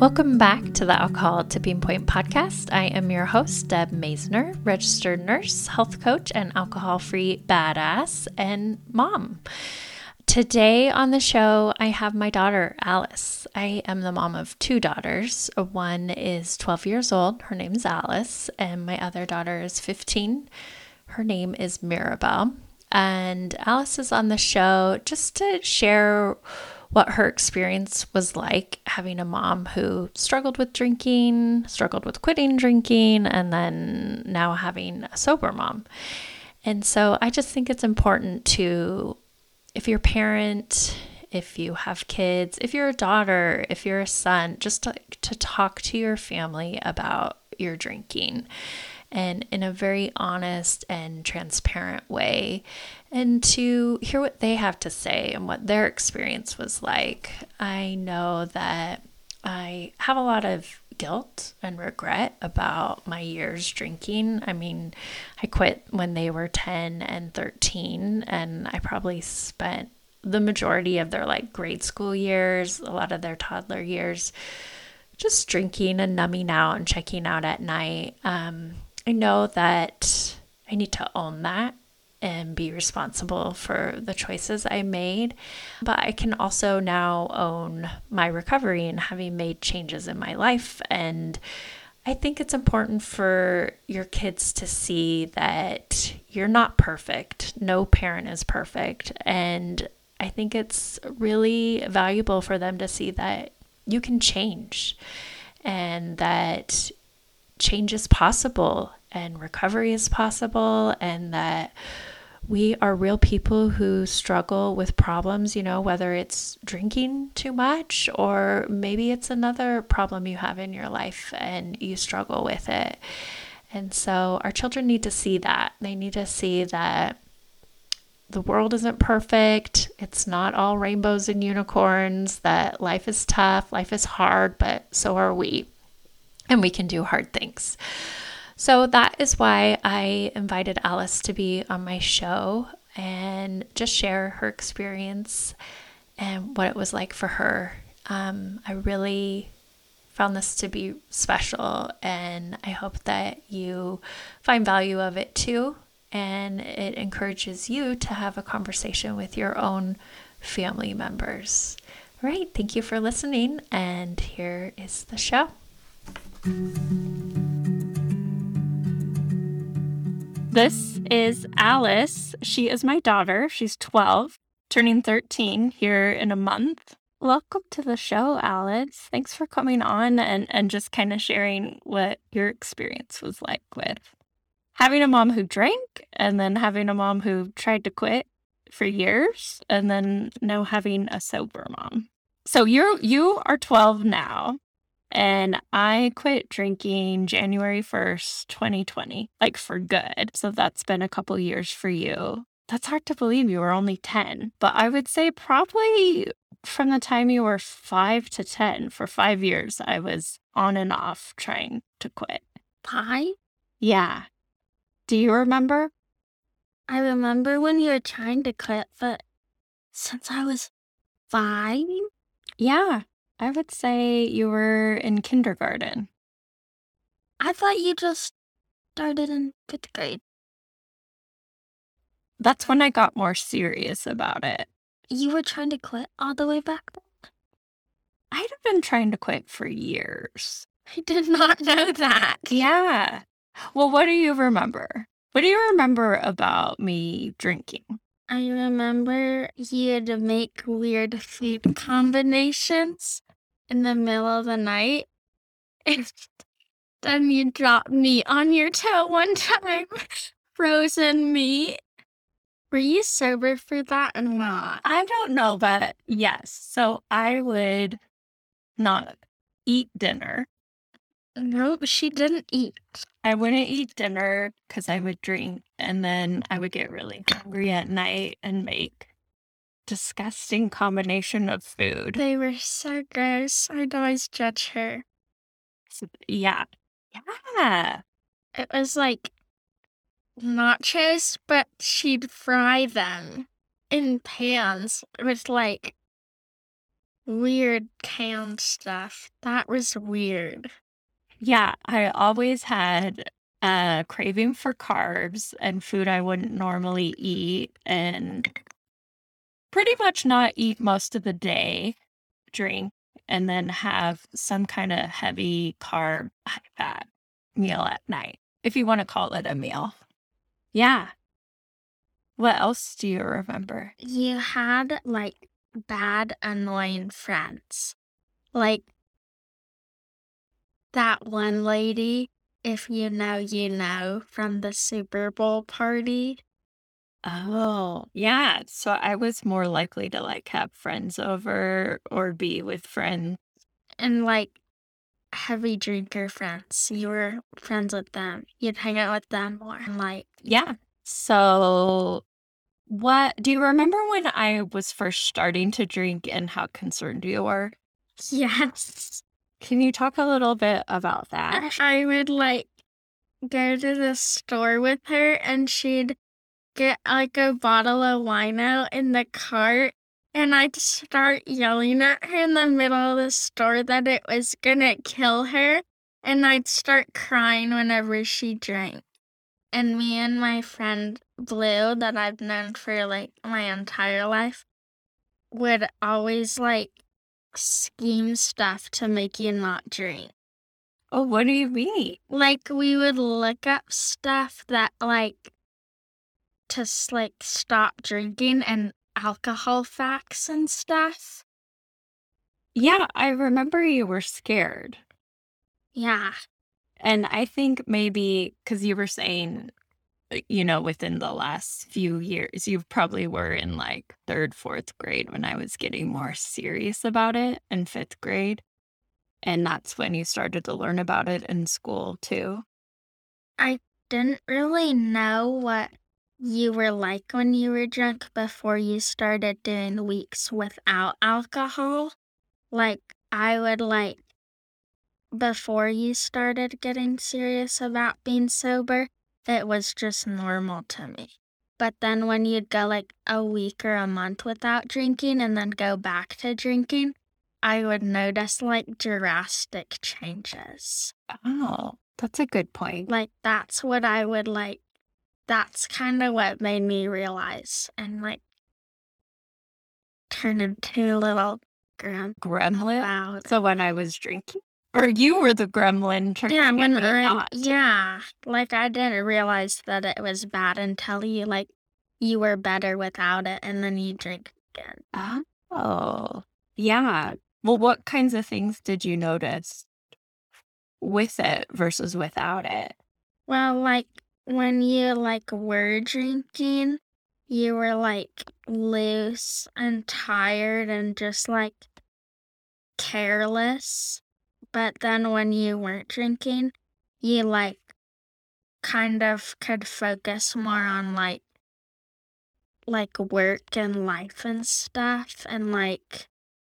Welcome back to the Alcohol Tipping Point podcast. I am your host, Deb Maisner, registered nurse, health coach, and alcohol-free badass and mom. Today on the show, I have my daughter, Alice. I am the mom of two daughters. One is 12 years old. Her name is Alice, and my other daughter is 15. Her name is Mirabelle. And Alice is on the show just to share what her experience was like having a mom who struggled with drinking, struggled with quitting drinking, and then now having a sober mom. And so I just think it's important to, if you're a parent, if you have kids, if you're a daughter, if you're a son, just to talk to your family about your drinking, and in a very honest and transparent way, and to hear what they have to say and what their experience was like. I know that I have a lot of guilt and regret about my years drinking. I mean, I quit when they were 10 and 13, and I probably spent the majority of their grade school years, a lot of their toddler years, just drinking and numbing out and checking out at night. I know that I need to own that and be responsible for the choices I made, but I can also now own my recovery and having made changes in my life. And I think it's important for your kids to see that you're not perfect. No parent is perfect. And I think it's really valuable for them to see that you can change and that change is possible and recovery is possible, and that we are real people who struggle with problems, whether it's drinking too much or maybe it's another problem you have in your life and you struggle with it. And so our children need to see that. They need to see that the world isn't perfect. It's not all rainbows and unicorns, that life is tough, life is hard, but so are we. And we can do hard things. So that is why I invited Alice to be on my show and just share her experience and what it was like for her. I really found this to be special, and I hope that you find value of it too. And it encourages you to have a conversation with your own family members. All right, thank you for listening, and here is the show. This is Alice. She is my daughter. She's 12, turning 13 here in a month. Welcome to the show, Alice. Thanks for coming on and just kind of sharing what your experience was like with having a mom who drank, and then having a mom who tried to quit for years, and then now having a sober mom. So you are 12 now. And I quit drinking January 1st, 2020, for good. So that's been a couple years for you. That's hard to believe, you were only 10. But I would say probably from the time you were 5 to 10, for 5 years, I was on and off trying to quit. 5? Yeah. Do you remember? I remember when you were trying to quit, but since I was 5? Yeah. I would say you were in kindergarten. I thought you just started in 5th grade. That's when I got more serious about it. You were trying to quit all the way back then? I'd have been trying to quit for years. I did not know that. Yeah. Well, what do you remember? What do you remember about me drinking? I remember you had to make weird food combinations in the middle of the night. And then you dropped meat on your toe one time. Frozen meat. Were you sober for that or not? I don't know, but yes. So I would not eat dinner. Nope, she didn't eat. I wouldn't eat dinner because I would drink, and then I would get really hungry at night and make disgusting combination of food. They were so gross. I'd always judge her. So, yeah. Yeah. It was like nachos, but she'd fry them in pans with weird canned stuff. That was weird. Yeah, I always had a craving for carbs and food I wouldn't normally eat, and pretty much not eat most of the day, drink, and then have some kind of heavy carb, high fat meal at night, if you want to call it a meal. Yeah. What else do you remember? You had, like, bad, annoying friends. Like, that one lady, if you know, you know, from the Super Bowl party. Oh, yeah. So I was more likely to like have friends over or be with friends. And, like, heavy drinker friends. You were friends with them. You'd hang out with them more. And, like, Yeah. So what do you remember when I was first starting to drink and how concerned you were? yes. Can you talk a little bit about that? I would, like, go to the store with her and she'd get, like, a bottle of wine out in the cart. And I'd start yelling at her in the middle of the store that it was gonna kill her. And I'd start crying whenever she drank. And me and my friend Blue, that I've known for, like, my entire life, would always, like, scheme stuff to make you not drink. Oh, what do you mean? Like, we would look up stuff that, like, to, like, stop drinking and alcohol facts and stuff. Yeah, I remember you were scared. Yeah. And I think maybe because you were saying, within the last few years, you probably were in like third, fourth grade when I was getting more serious about it in fifth grade. And that's when you started to learn about it in school too. I didn't really know what you were like when you were drunk before you started doing weeks without alcohol. Like, I would, like, before you started getting serious about being sober, it was just normal to me. But then when you'd go, like, a week or a month without drinking and then go back to drinking, I would notice, like, drastic changes. Oh, that's a good point. Like, that's what I would, like, that's kind of what made me realize and, like, turn into a little Gremlin? about. So when I was drinking? Or you were the gremlin trying Yeah, to get when me not. yeah, like, I didn't realize that it was bad until you were better without it, and then you drink again. Oh, yeah. Well, what kinds of things did you notice with it versus without it? Well, like, when you, like, were drinking, you were, like, loose and tired and just, like, careless. But then when you weren't drinking, you, like, kind of could focus more on, like, work and life and stuff and, like,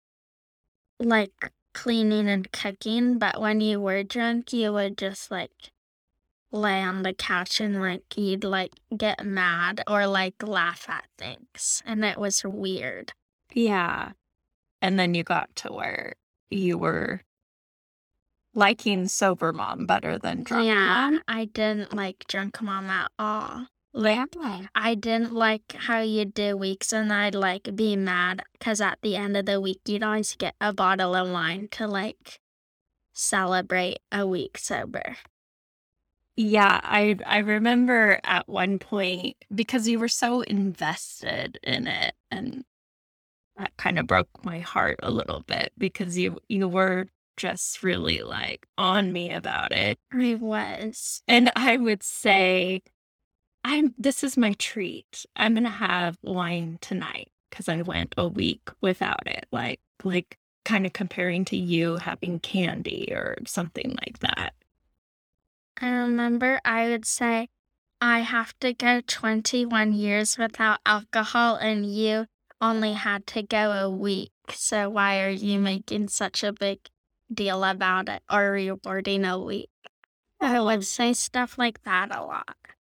cleaning and cooking. But when you were drunk, you would just, like, lay on the couch and, like, you'd, like, get mad or, like, laugh at things. And it was weird. Yeah. And then you got to where you were liking sober mom better than drunk mom. I didn't like drunk mom at all. Really? I didn't like how you'd do weeks and I'd, like, be mad because at the end of the week, you'd always get a bottle of wine to, like, celebrate a week sober. Yeah, I remember at one point because you were so invested in it, and that kind of broke my heart a little bit because you were just really like on me about it. I was. And I would say, this is my treat. I'm gonna have wine tonight because I went a week without it. Like kind of comparing to you having candy or something like that. I remember I would say, I have to go 21 years without alcohol and you only had to go a week. So why are you making such a big deal about it or rewarding a week? I would say stuff like that a lot.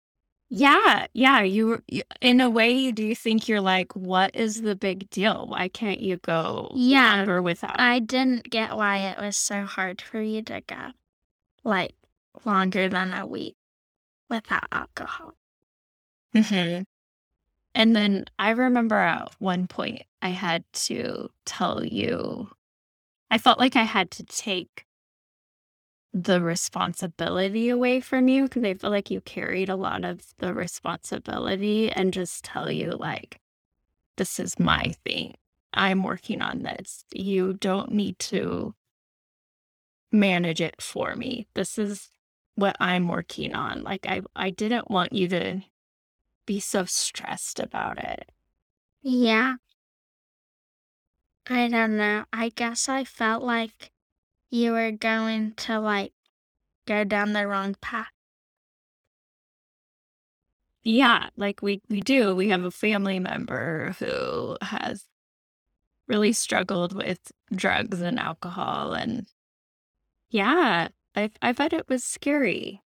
Yeah. In a way, do you think you're like, what is the big deal? Why can't you go longer without? I didn't get why it was so hard for you to go like longer than a week without alcohol. Mm-hmm. And then I remember at one point I had to tell you, I felt like I had to take the responsibility away from you because I feel like you carried a lot of the responsibility and just tell you, like, this is my thing. I'm working on this. You don't need to manage it for me. This is what I'm working on. Like, I didn't want you to be so stressed about it. Yeah. I don't know. I guess I felt like you were going to, like, go down the wrong path. Yeah, like we do. We have a family member who has really struggled with drugs and alcohol, and yeah, I bet it was scary.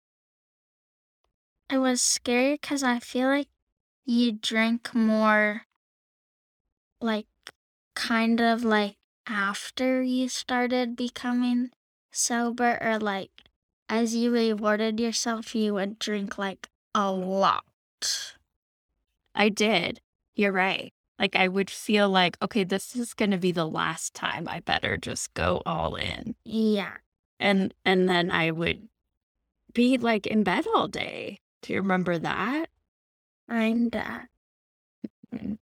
It was scary because I feel like you drink more, like, kind of like after you started becoming sober, or like as you rewarded yourself, you would drink like a lot. I did. You're right. Like I would feel like, okay, this is going to be the last time. I better just go all in. Yeah. And then I would be like in bed all day. Do you remember that? Kinda. Mhm.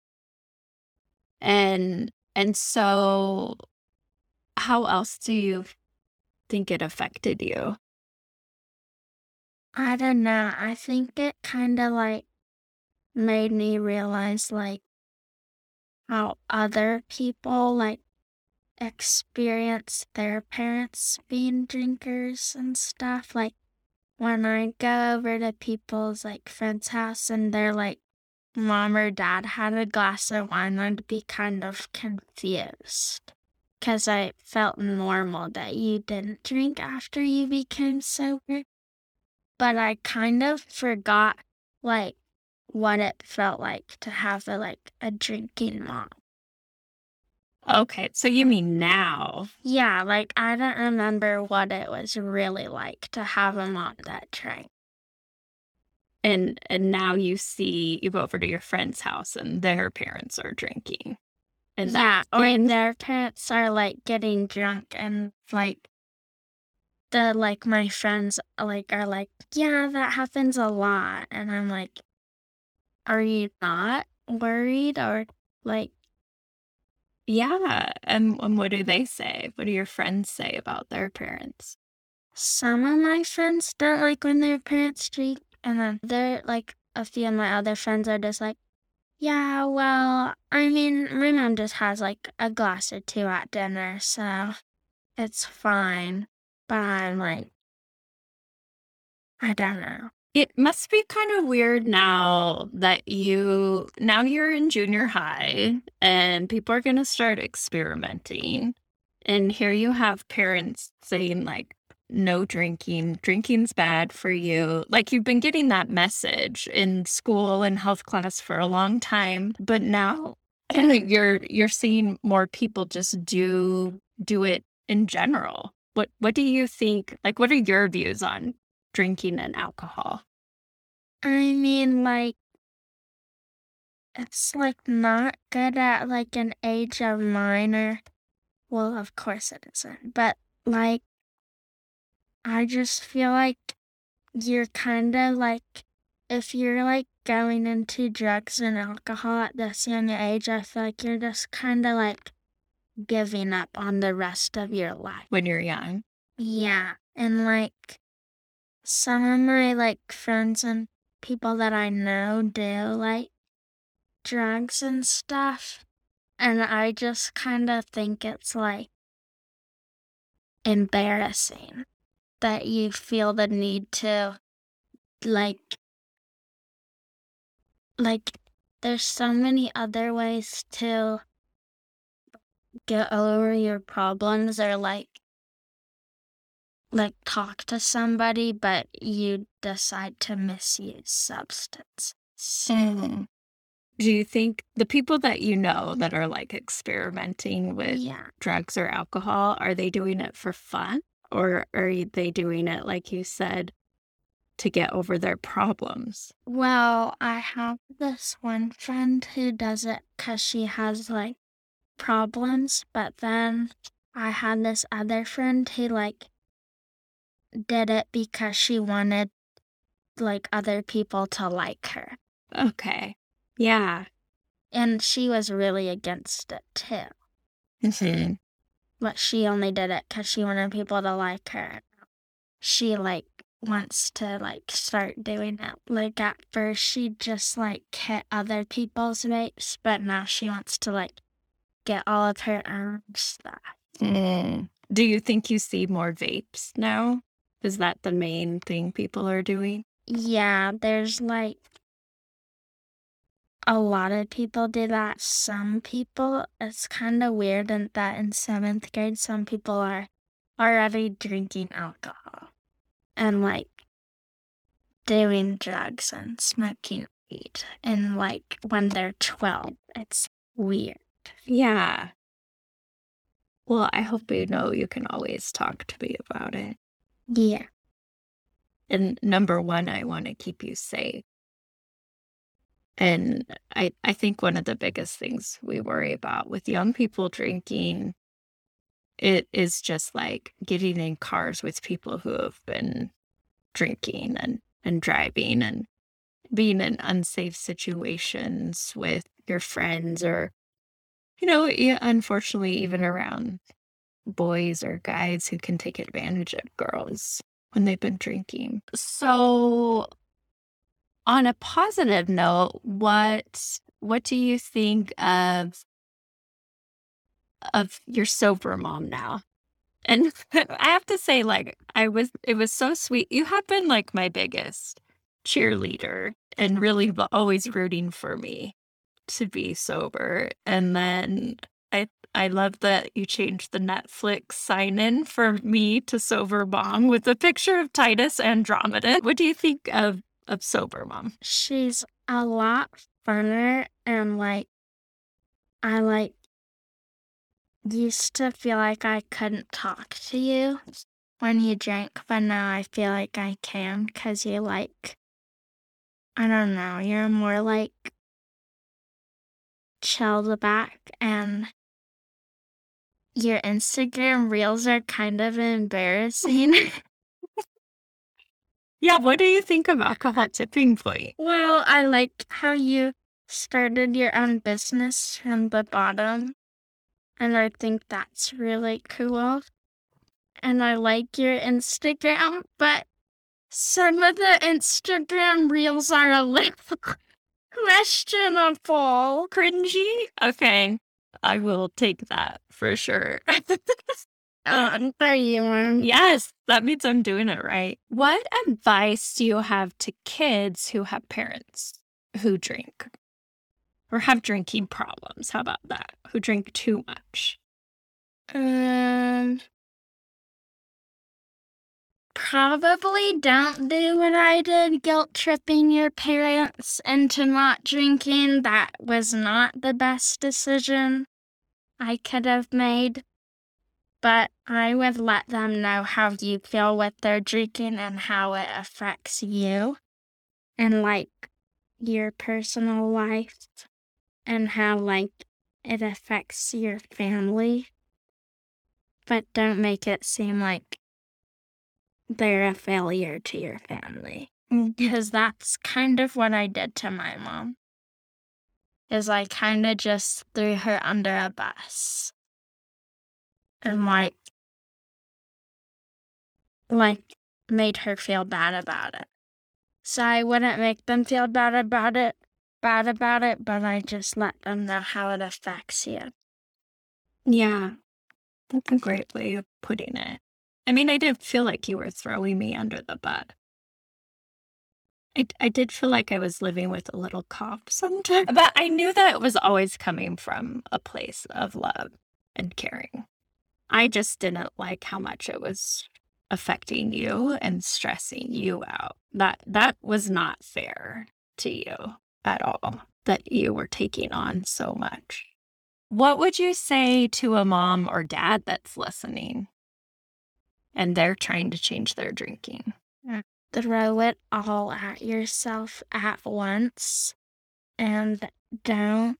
And so how else do you think it affected you? I don't know. I think it kind of like made me realize like how other people like experience their parents being drinkers and stuff. Like when I go over to people's like friends' house and their like mom or dad had a glass of wine, I'd be kind of confused. Because I felt normal that you didn't drink after you became sober. But I kind of forgot, like, what it felt like to have a drinking mom. Okay, so you mean now? Yeah, like, I don't remember what it was really like to have a mom that drank. And now you go over to your friend's house and their parents are drinking. And yeah, or their parents are like getting drunk and like my friends like are like, yeah, that happens a lot. And I'm like, are you not worried or like? Yeah, and what do they say? What do your friends say about their parents? Some of my friends don't like when their parents drink, and then they're like a few of my other friends are just like, yeah, well, I mean, my mom just has like a glass or two at dinner, so it's fine. But I'm like, I don't know. It must be kind of weird now that now you're in junior high and people are going to start experimenting. And here you have parents saying like, no drinking, drinking's bad for you. Like you've been getting that message in school and health class for a long time, but now you're seeing more people just do it in general. What do you think? Like, what are your views on drinking and alcohol? I mean, like, it's like not good at like an age of mine or, well, of course it isn't, but like, I just feel like you're kind of like, if you're like going into drugs and alcohol at this young age, I feel like you're just kind of like giving up on the rest of your life. When you're young? Yeah. And like some of my like friends and people that I know do like drugs and stuff. And I just kind of think it's like embarrassing that you feel the need to like there's so many other ways to get over your problems or like like talk to somebody, but you decide to misuse substances. Mm. Do you think the people that you know that are like experimenting with Yeah. drugs or alcohol, are they doing it for fun? Or are they doing it, like you said, to get over their problems? Well, I have this one friend who does it because she has like problems, but then I had this other friend who like did it because she wanted like other people to like her. Okay. Yeah. And she was really against it too. Mm-hmm. But she only did it because she wanted people to like her. She like wants to like start doing it. Like at first she just like hit other people's vapes, but now she wants to like get all of her own stuff. Do you think you see more vapes now? Is that the main thing people are doing? Yeah, there's like a lot of people do that. Some people, it's kind of weird that in 7th grade, some people are already drinking alcohol and like doing drugs and smoking weed. And like when they're 12, it's weird. Yeah. Well, I hope you know you can always talk to me about it. Yeah. And number one, I want to keep you safe. And I think one of the biggest things we worry about with young people drinking, it is just like getting in cars with people who have been drinking and driving and being in unsafe situations with your friends or, unfortunately, even around boys or guys who can take advantage of girls when they've been drinking. So on a positive note, what do you think of your sober mom now? And I have to say, like, it was so sweet. You have been like my biggest cheerleader and really always rooting for me to be sober. And then I love that you changed the Netflix sign-in for me to Sober Mom with a picture of Titus Andromeda. What do you think of Sober Mom? She's a lot funner and like I like used to feel like I couldn't talk to you when you drank, but now I feel like I can because you like, I don't know, you're more like chilled back and your Instagram reels are kind of embarrassing. Yeah, what do you think of Alcohol Tipping Point? Well, I like how you started your own business from the bottom, and I think that's really cool. And I like your Instagram, but some of the Instagram reels are a little questionable. Cringy? Okay, I will take that for sure. There you are. Yes, that means I'm doing it right. What advice do you have to kids who have parents who drink or have drinking problems? How about that? Who drink too much? Probably don't do what I did, guilt tripping your parents into not drinking. That was not the best decision I could have made. But I would let them know how you feel with their drinking and how it affects you and like your personal life and how like it affects your family. But don't make it seem like they're a failure to your family. Because that's kind of what I did to my mom. Is I kind of just threw her under a bus. And like made her feel bad about it. So I wouldn't make them feel bad about it, but I just let them know how it affects you. Yeah, that's a great way of putting it. I mean, I did feel like you were throwing me under the bus. I did feel like I was living with a little cop sometimes, but I knew that it was always coming from a place of love and caring. I just didn't like how much it was affecting you and stressing you out. That was not fair to you at all, that you were taking on so much. What would you say to a mom or dad that's listening and they're trying to change their drinking? Throw it all at yourself at once and don't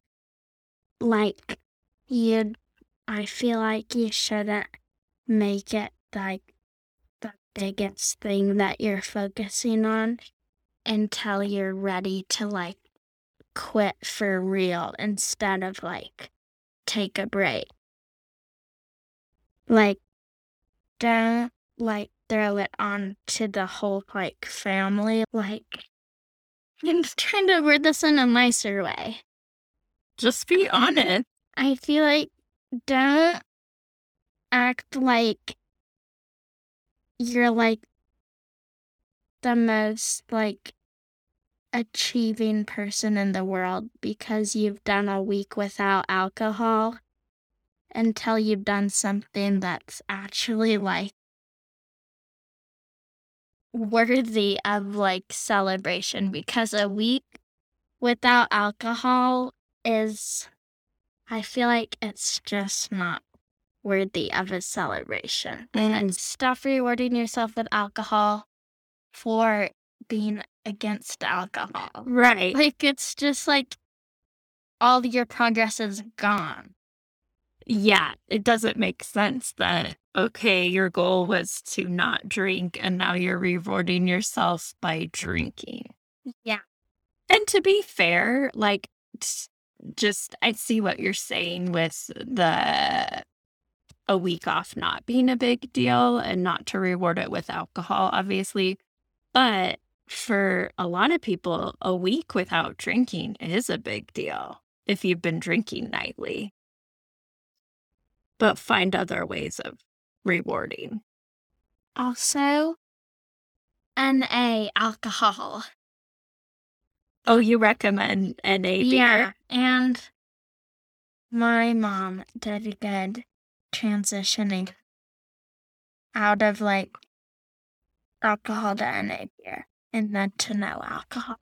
I feel like you shouldn't make it like the biggest thing that you're focusing on until you're ready to quit for real instead of take a break. Don't throw it on to the whole family. I'm trying to word this in a nicer way. Just be honest. I feel like don't act like you're the most achieving person in the world because you've done a week without alcohol until you've done something that's actually worthy of celebration, because a week without alcohol I feel like it's just not worthy of a celebration. And stop rewarding yourself with alcohol for being against alcohol. Right. It's just all your progress is gone. Yeah, it doesn't make sense that, okay, your goal was to not drink and now you're rewarding yourself by drinking. Yeah. And to be fair, just I see what you're saying with a week off not being a big deal and not to reward it with alcohol, obviously. But for a lot of people, a week without drinking is a big deal if you've been drinking nightly. But find other ways of rewarding. Also, NA alcohol. Oh, you recommend NA beer? Yeah, and my mom did a good transitioning out of alcohol to NA beer and then to no alcohol.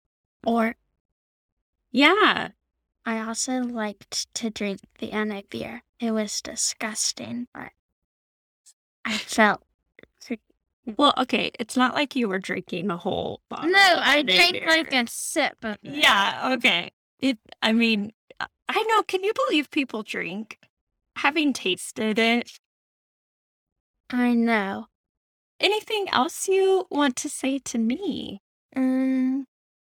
Yeah. I also liked to drink the NA beer. It was disgusting, but I felt... Well, okay, it's not like you were drinking a whole bottle. No, I drank a sip of it. Yeah, okay. I know, can you believe people drink? Having tasted it. I know. Anything else you want to say to me? I'm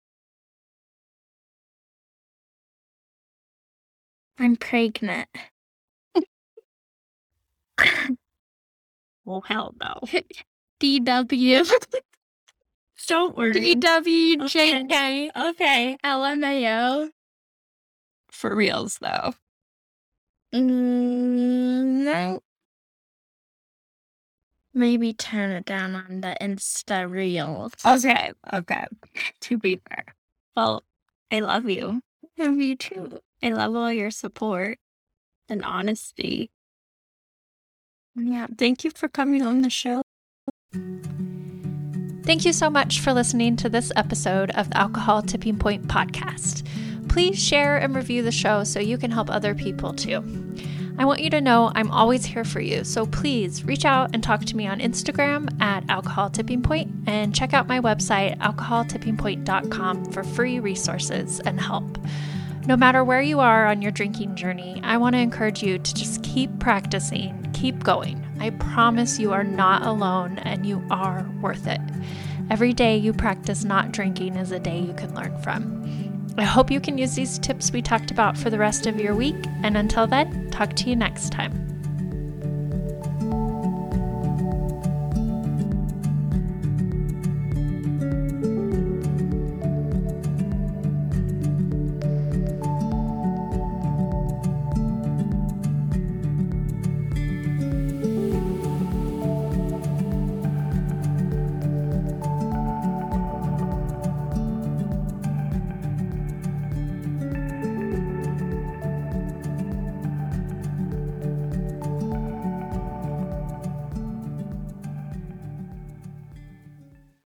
pregnant. Well, hell no. DW. Don't worry. DWJK. Okay. LMAO. For reals, though. No. Maybe turn it down on the Insta Reels. Okay. To be fair. Well, I love you. Love you too. I love all your support and honesty. Yeah, thank you for coming on the show. Thank you so much for listening to this episode of the Alcohol Tipping Point podcast. Please share and review the show so you can help other people too. I want you to know I'm always here for you, so please reach out and talk to me on Instagram at Alcohol Tipping Point and check out my website, alcoholtippingpoint.com, for free resources and help. No matter where you are on your drinking journey, I want to encourage you to just keep practicing, keep going. I promise you are not alone and you are worth it. Every day you practice not drinking is a day you can learn from. I hope you can use these tips we talked about for the rest of your week, and until then, talk to you next time.